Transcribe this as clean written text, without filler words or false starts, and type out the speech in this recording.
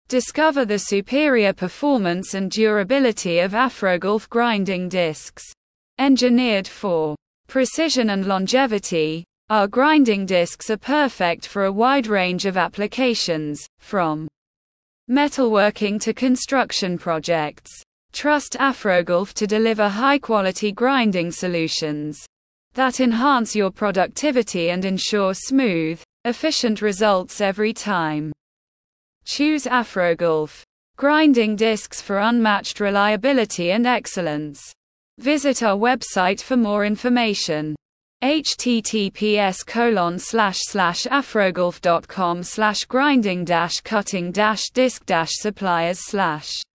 Discover the superior performance and durability of AfroGolf grinding discs. Engineered for precision and longevity, our grinding discs are perfect for a wide range of applications, from metalworking to construction projects. Trust AfroGolf to deliver high-quality grinding solutions that enhance your productivity and ensure smooth, efficient results every time. Choose AfroGolf grinding discs for unmatched reliability and excellence. Visit our website for more information. https://afrogolf.com/grinding-cutting-disc-suppliers/